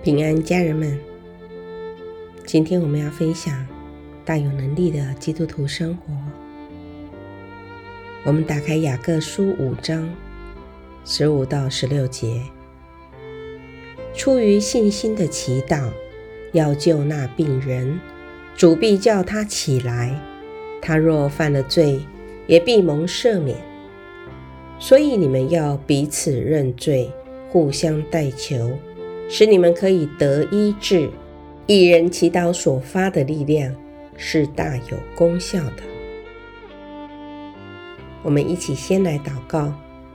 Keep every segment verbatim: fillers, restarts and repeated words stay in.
平安家人们，今天我们要分享大有能力的基督徒生活。我们打开雅各书五章十五到十六节。出于信心的祈祷，要救那病人，主必叫他起来，他若犯了罪，也必蒙赦免。所以你们要彼此认罪，互相代求，使你们可以得医治。一人祈祷所发的力量是大有功效的。我们一起先来祷告。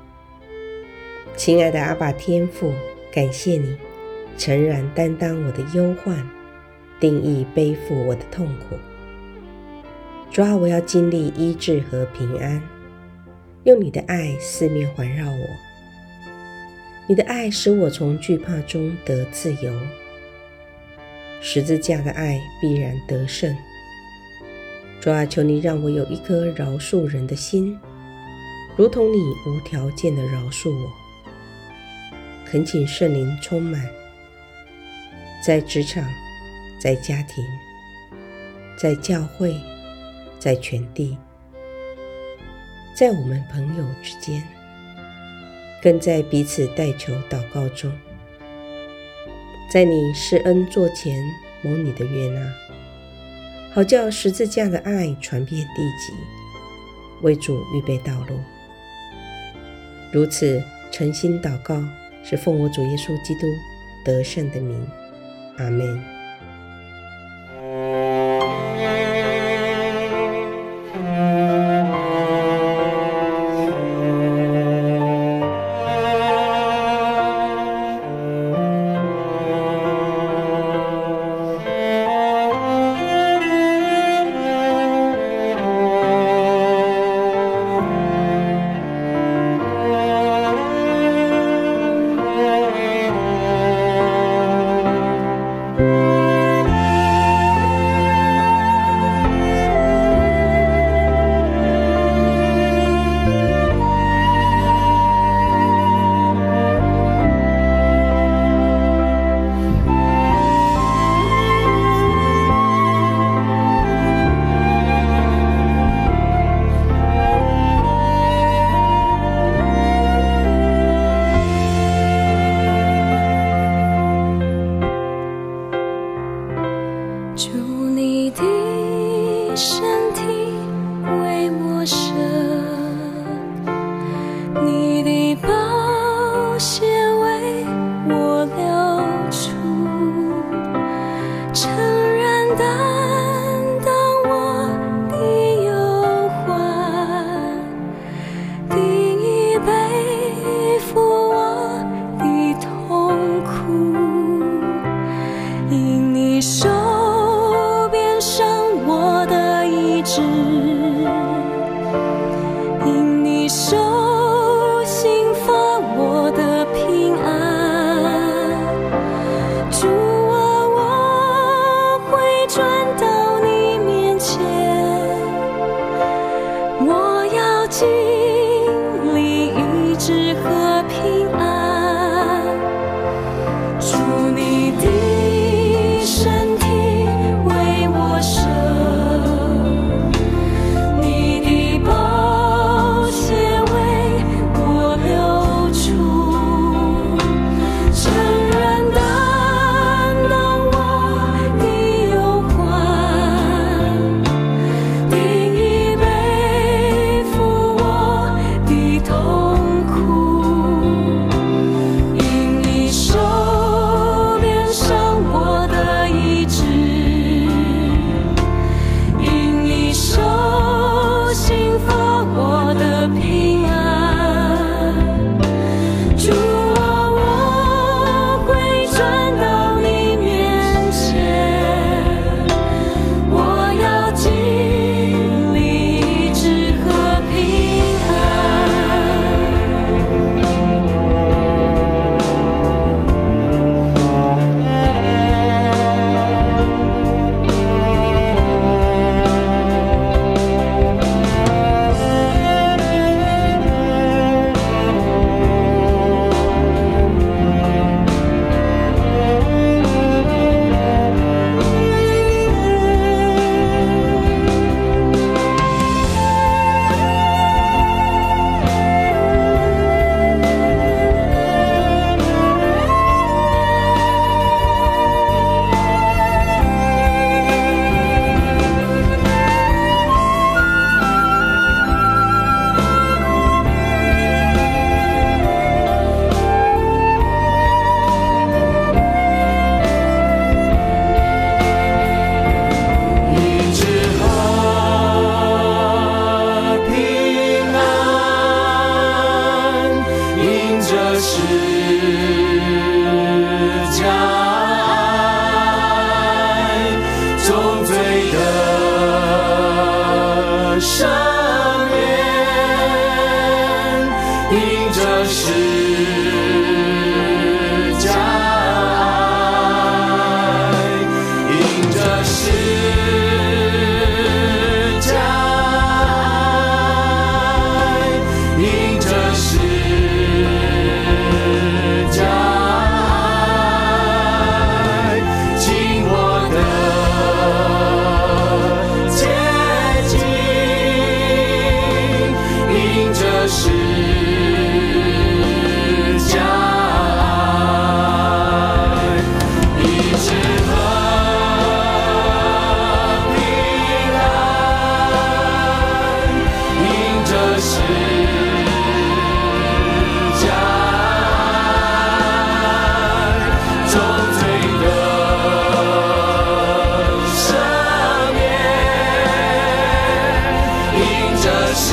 亲爱的阿爸天父，感谢你诚然担当我的忧患，定义背负我的痛苦。主啊，我要经历医治和平安，用你的爱四面环绕我。你的爱使我从惧怕中得自由，十字架的爱必然得胜。主啊，求你让我有一颗饶恕人的心，如同你无条件的饶恕我。恳请圣灵充满，在职场，在家庭，在教会，在全地，在我们朋友之间，更在彼此代求祷告中，在你施恩座前蒙你的悦纳，好叫十字架的爱传遍地极，为主预备道路。如此诚心祷告，是奉我主耶稣基督得胜的名，阿们。 身体为我舍，你的宝血为我流出，诚然担当我的忧患，定义背负我的痛苦，因你手因你手心发我的平安，主啊，我会转到你面前，我要经历医治和平安，主你的身体为我舍，定义背负我着十架爱，重罪的赦免，因着十架爱，因着十架爱，因着十架爱，紧握的接近，因着十架爱，医治和平安，因着十架爱，重罪的赦免，因着十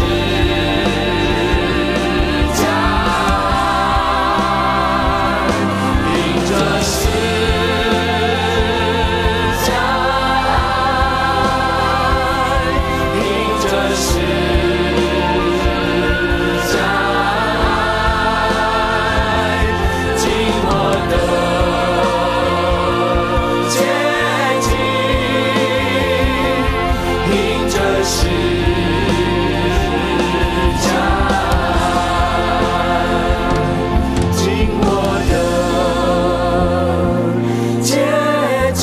架爱，因着十架爱，因着十架爱，紧握的接近，因着十架爱，紧握的接近，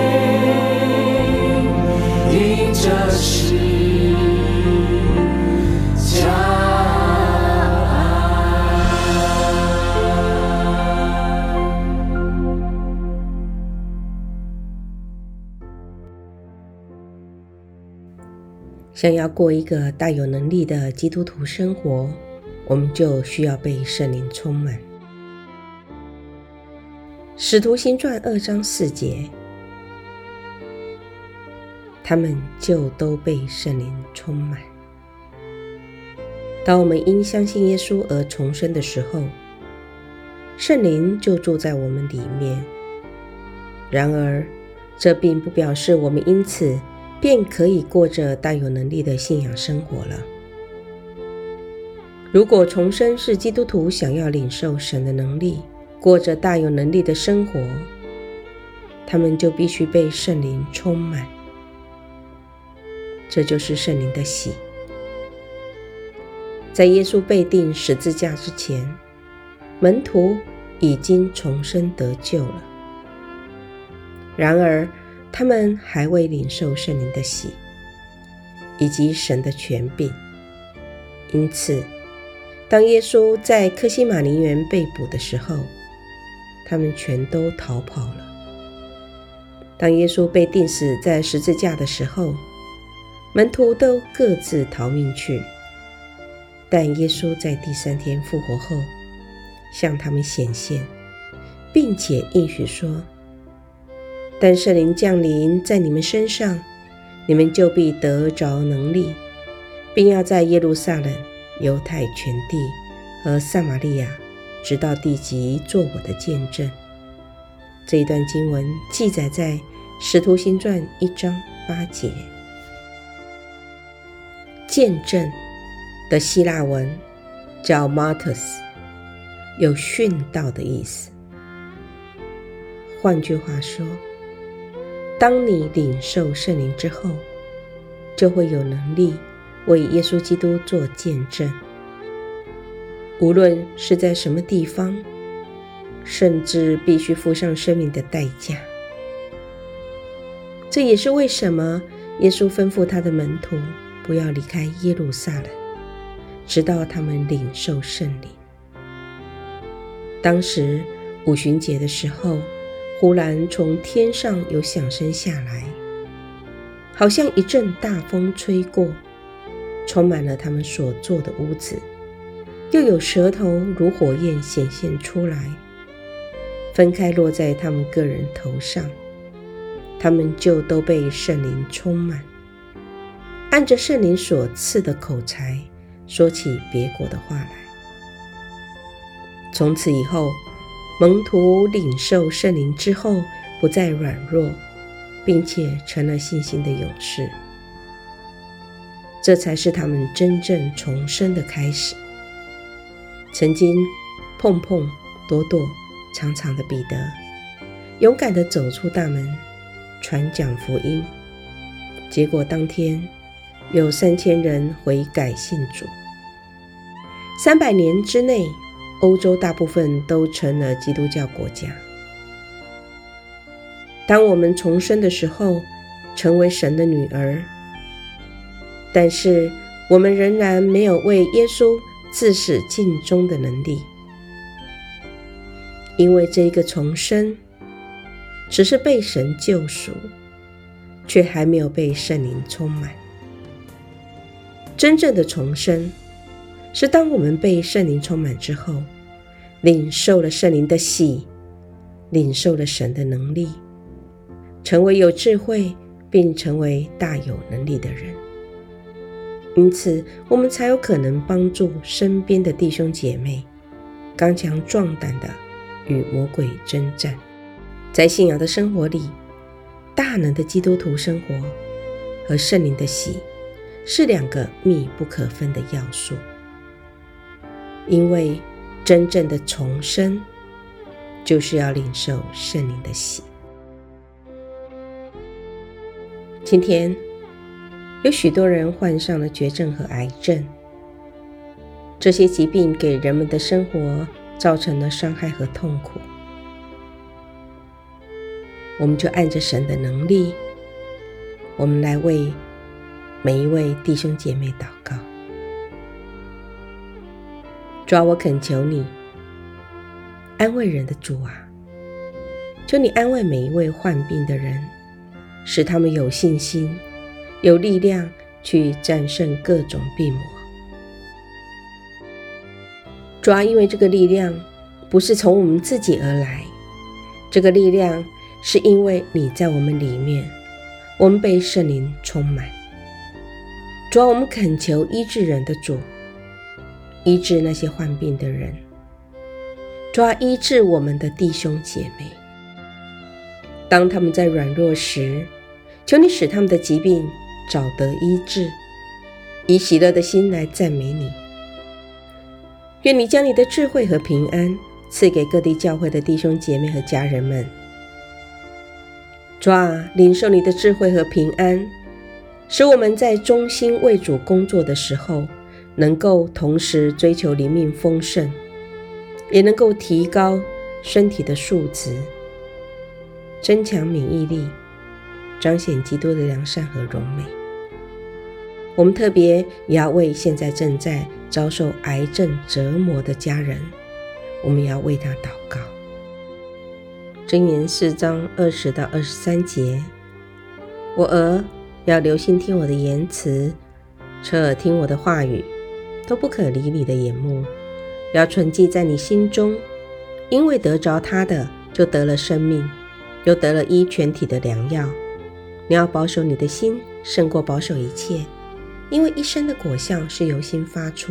因着十架爱。 想要过一个大有能力的基督徒生活，我们就需要被圣灵充满。使徒行传二章四节，他们就都被圣灵充满。当我们因相信耶稣而重生的时候，圣灵就住在我们里面。然而，这并不表示我们因此便可以过着大有能力的信仰生活了。如果重生是基督徒想要领受神的能力，过着大有能力的生活，他们就必须被圣灵充满。这就是圣灵的喜。在耶稣被钉十字架之前，门徒已经重生得救了。然而，他们还未领受圣灵的喜，以及神的权柄。因此，当耶稣在客西马尼园被捕的时候，他们全都逃跑了。当耶稣被钉死在十字架的时候，门徒都各自逃命去。但耶稣在第三天复活后，向他们显现，并且应许说：但圣灵降临在你们身上，你们就必得着能力，并要在耶路撒冷、犹太全地和撒玛利亚，直到地极，做我的见证。这一段经文记载在使徒行传一章八节。见证的希腊文叫 martys， 有殉道的意思。换句话说，当你领受圣灵之后，就会有能力为耶稣基督做见证，无论是在什么地方，甚至必须付上生命的代价。这也是为什么耶稣吩咐他的门徒不要离开耶路撒冷，直到他们领受圣灵。当时五旬节的时候，忽然从天上有响声下来，好像一阵大风吹过，充满了他们所坐的屋子，又有舌头如火焰显现出来，分开落在他们个人头上，他们就都被圣灵充满，按着圣灵所赐的口才说起别国的话来。 从此以后，门徒领受圣灵之后，不再软弱，并且成了信心的勇士。这才是他们真正重生的开始。曾经碰碰躲躲常常的彼得，勇敢地走出大门，传讲福音，结果当天有三千人悔改信主。三百年之内，欧洲大部分都成了基督教国家。当我们重生的时候，成为神的女儿，但是我们仍然没有为耶稣自始尽忠的能力，因为这个重生只是被神救赎，却还没有被圣灵充满。真正的重生是当我们被圣灵充满之后，领受了圣灵的喜，领受了神的能力，成为有智慧并成为大有能力的人。因此我们才有可能帮助身边的弟兄姐妹刚强壮胆地与魔鬼征战。在信仰的生活里，大能的基督徒生活和圣灵的喜是两个密不可分的要素。因为真正的重生就是要领受圣灵的喜。今天有许多人患上了绝症和癌症，这些疾病给人们的生活造成了伤害和痛苦。我们就按着神的能力，我们来为每一位弟兄姐妹祷告。主啊，我恳求你，安慰人的主啊，求你安慰每一位患病的人，使他们有信心有力量去战胜各种病魔。主啊，因为这个力量不是从我们自己而来，这个力量是因为你在我们里面，我们被圣灵充满。主啊，我们恳求医治人的主，医治那些患病的人。主啊，医治我们的弟兄姐妹，当他们在软弱时，求你使他们的疾病找得医治，以喜乐的心来赞美你。愿你将你的智慧和平安赐给各地教会的弟兄姐妹和家人们。主啊，领受你的智慧和平安，使我们在忠心为主工作的时候，能够同时追求灵命丰盛，也能够提高身体的素质，增强免疫力，彰显基督的良善和荣美。我们特别也要为现在正在遭受癌症折磨的家人，我们也要为他祷告。箴言四章二十到二十三节，我儿，要留心听我的言辞，侧耳听我的话语，都不可离你的眼目，要存记在你心中，因为得着他的，就得了生命，又得了医全体的良药。你要保守你的心，胜过保守一切，因为一生的果效是由心发出。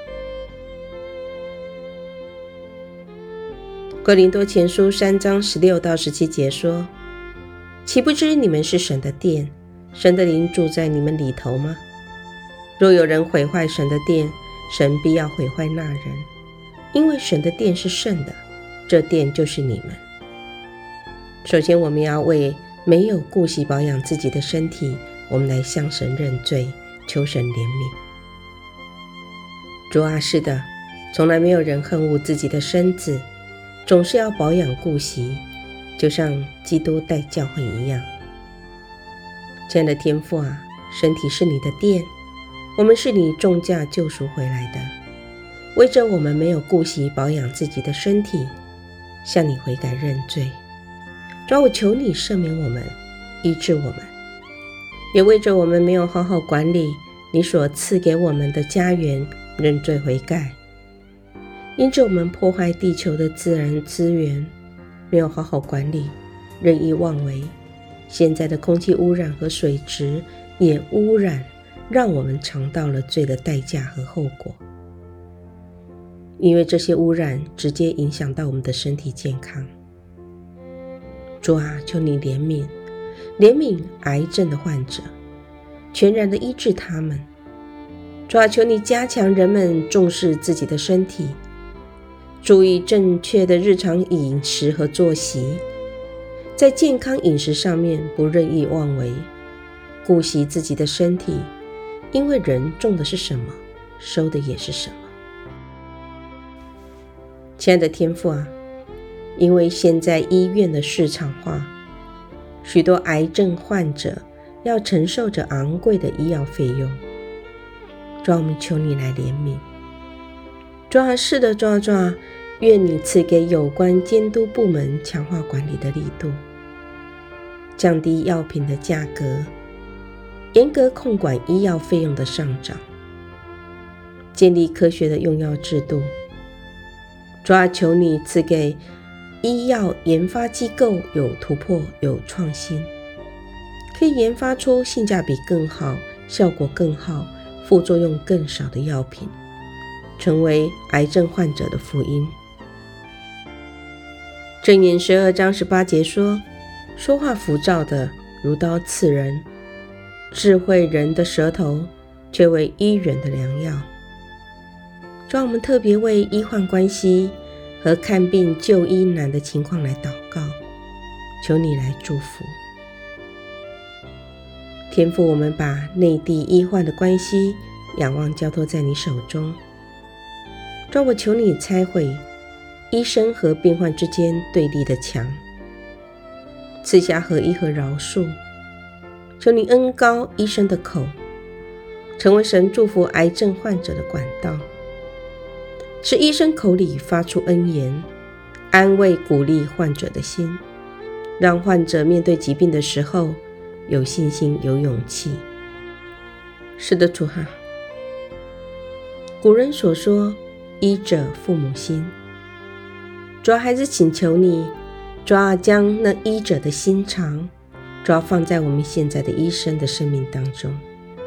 哥林多前书三章十六到十七节说，岂不知你们是神的殿，神的灵住在你们里头吗？若有人毁坏神的殿，神必要毁坏那人，因为神的殿是圣的，这殿就是你们。首先我们要为没有顾惜保养自己的身体，我们来向神认罪，求神怜悯。主啊，是的，从来没有人恨恶自己的身子，总是要保养顾惜，就像基督带教会一样。亲爱的天父啊，身体是你的殿，我们是你重价救赎回来的，为着我们没有顾惜保养自己的身体，向你悔改认罪。主啊，我求你赦免我们，医治我们，也为着我们没有好好管理你所赐给我们的家园认罪悔改。因着我们破坏地球的自然资源，没有好好管理，任意妄为，现在的空气污染和水质也污染，让我们尝到了罪的代价和后果。 因为这些污染直接影响到我们的身体健康。主啊，求你怜悯，怜悯癌症的患者，全然的医治他们。主啊，求你加强人们重视自己的身体，注意正确的日常饮食和作息，在健康饮食上面不任意妄为，顾惜自己的身体，因为人种的是什么，收的也是什么。亲爱的天父啊，因为现在医院的市场化，许多癌症患者要承受着昂贵的医药费用。主啊，我们求你来怜悯。主啊，是的，主啊，主啊，愿你赐给有关监督部门强化管理的力度，降低药品的价格，严格控管医药费用的上涨，建立科学的用药制度。主啊，求你赐给医药研发机构有突破、有创新，可以研发出性价比更好、效果更好、副作用更少的药品，成为癌症患者的福音。箴言十二章十八节说，说话浮躁的如刀刺人，智慧人的舌头却为医人的良药。主啊，我们特别为医患关系和看病就医难的情况来祷告，求你来祝福。天父，我们把内地医患的关系仰望交托在你手中。主啊，我求你拆毁医生和病患之间对立的墙，赐下合一和饶恕。求你恩膏医生的口，成为神祝福癌症患者的管道，使医生口里发出恩言，安慰鼓励患者的心，让患者面对疾病的时候有信心有勇气。是的，主啊，古人所说医者父母心。主啊，还是请求你，主啊，将那医者的心肠，主啊，放在我们现在的医生的生命当中。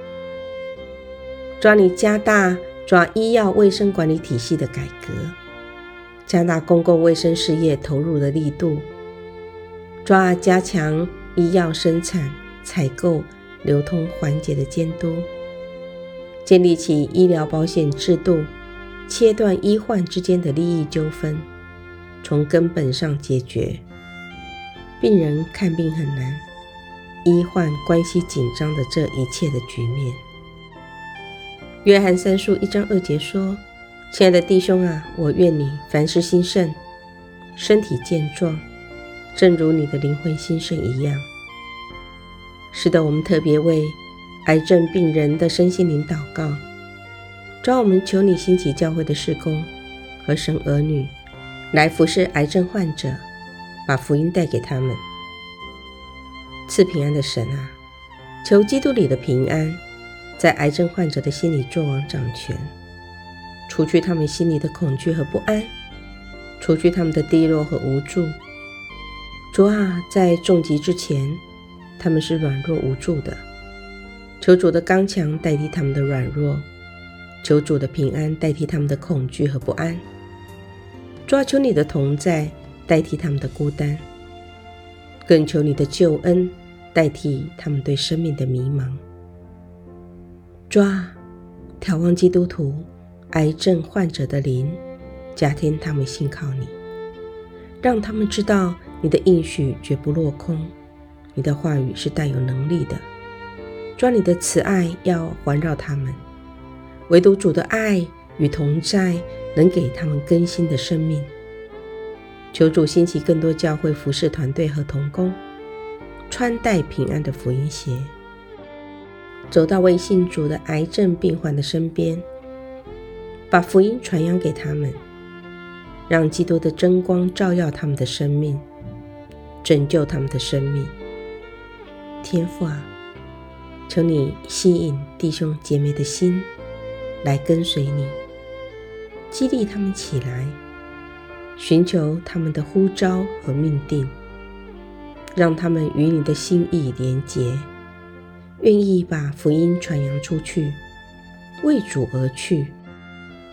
主啊，你加大主啊医药卫生管理体系的改革，加大公共卫生事业投入的力度。主啊，加强医药生产、采购、流通环节的监督，建立起医疗保险制度，切断医患之间的利益纠纷，从根本上解决病人看病很难，医患关系紧张的这一切的局面。约翰三书一章二节说，亲爱的弟兄啊，我愿你凡事兴盛，身体健壮，正如你的灵魂兴盛一样。是的，我们特别为癌症病人的身心灵祷告。主啊，我们求你兴起教会的事工和神儿女来服侍癌症患者，把福音带给他们。赐平安的神啊，求基督里的平安在癌症患者的心里作王掌权，除去他们心里的恐惧和不安，除去他们的低落和无助。主啊，在重疾之前，他们是软弱无助的，求主的刚强代替他们的软弱，求主的平安代替他们的恐惧和不安。主啊，求你的同在代替他们的孤单，更求你的救恩代替他们对生命的迷茫。主啊，眺望基督徒癌症患者的灵，加添他们信靠你，让他们知道你的应许绝不落空，你的话语是带有能力的。主啊，你的慈爱要环绕他们，唯独主的爱与同在能给他们更新的生命。求主兴起更多教会服事团队和同工，穿戴平安的福音鞋，走到未信主的癌症病患的身边，把福音传扬给他们，让基督的真光照耀他们的生命，拯救他们的生命。天父啊，求你吸引弟兄姐妹的心来跟随你，激励他们起来，寻求他们的呼召和命定，让他们与你的心意连结，愿意把福音传扬出去，为主而去，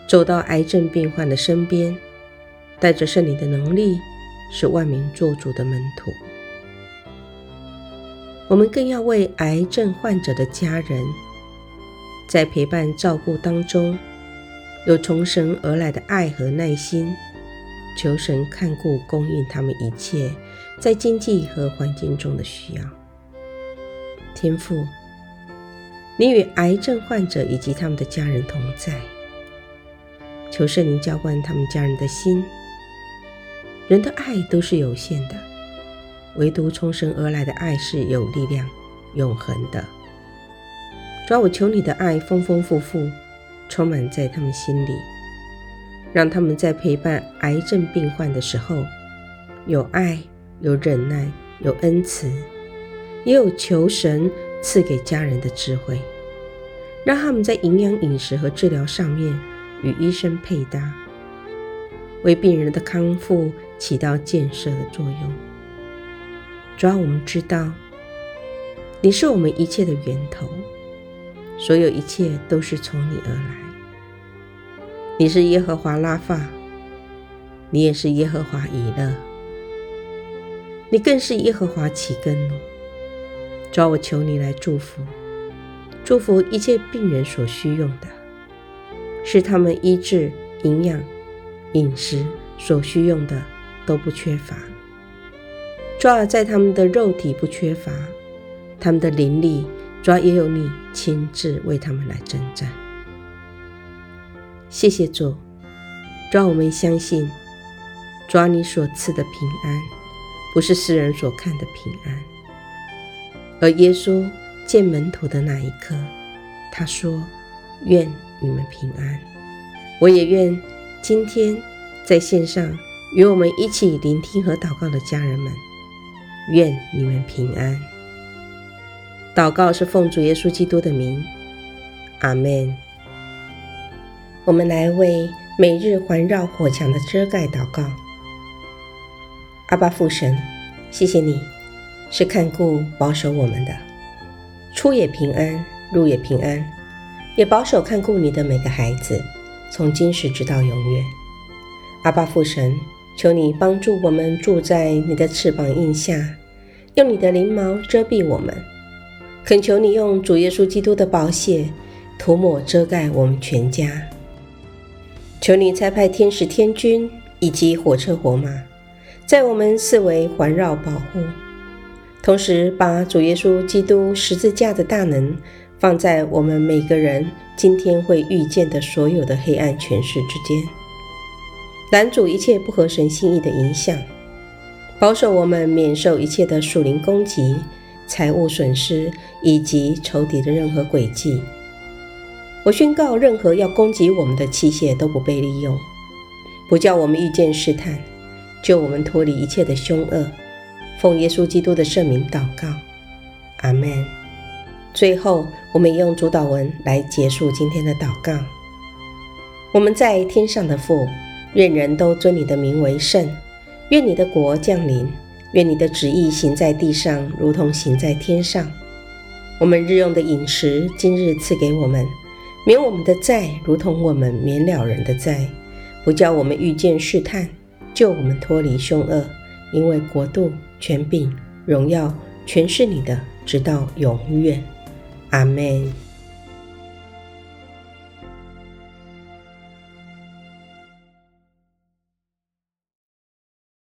走到癌症病患的身边，带着圣灵的能力，使万民做主的门徒。我们更要为癌症患者的家人，在陪伴照顾当中，有从神而来的爱和耐心，求神看顾供应他们一切在经济和环境中的需要。天父，你与癌症患者以及他们的家人同在，求圣灵浇灌他们家人的心。人的爱都是有限的，唯独从神而来的爱是有力量、永恒的。主啊，我求你的爱丰丰富富充满在他们心里，让他们在陪伴癌症病患的时候，有爱、有忍耐、有恩慈，也有求神赐给家人的智慧，让他们在营养饮食和治疗上面与医生配搭，为病人的康复起到建设的作用。主啊，我们知道你是我们一切的源头，所有一切都是从你而来。你是耶和华拉法，你也是耶和华以勒，你更是耶和华起根努。主啊，我求你来祝福祝福一切病人所需用的，使他们医治、营养、饮食所需用的都不缺乏。主啊，在他们的肉体不缺乏，他们的灵力，主啊，也有你亲自为他们来征战。谢谢主，主啊，我们相信，主啊，你所赐的平安不是世人所看的平安。而耶稣见门徒的那一刻，他说：愿你们平安。我也愿今天在线上与我们一起聆听和祷告的家人们，愿你们平安。祷告是奉主耶稣基督的名，阿们。我们来为每日环绕火墙的遮盖祷告。阿爸父神，谢谢你是看顾保守我们的，出也平安，入也平安，也保守看顾你的每个孩子，从今时直到永远。阿爸父神，求你帮助我们住在你的翅膀荫下，用你的翎毛遮蔽我们，恳求你用主耶稣基督的宝血涂抹遮盖我们全家。求你差派天使天军以及火车火马，在我们四围环绕保护，同时把主耶稣基督十字架的大能放在我们每个人今天会遇见的所有的黑暗权势之间，拦阻一切不合神心意的影响，保守我们免受一切的属灵攻击、财务损失以及仇敌的任何诡计。我宣告，任何要攻击我们的器械都不被利用，不叫我们遇见试探，救我们脱离一切的凶恶。奉耶稣基督的圣名祷告，阿们。最后，我们用主祷文来结束今天的祷告。我们在天上的父，愿人都尊你的名为圣，愿你的国降临，愿你的旨意行在地上，如同行在天上。我们日用的饮食，今日赐给我们，免我们的债，如同我们免了人的债，不叫我们遇见试探，救我们脱离凶恶。因为国度、权柄、荣耀，全是你的，直到永远。阿们。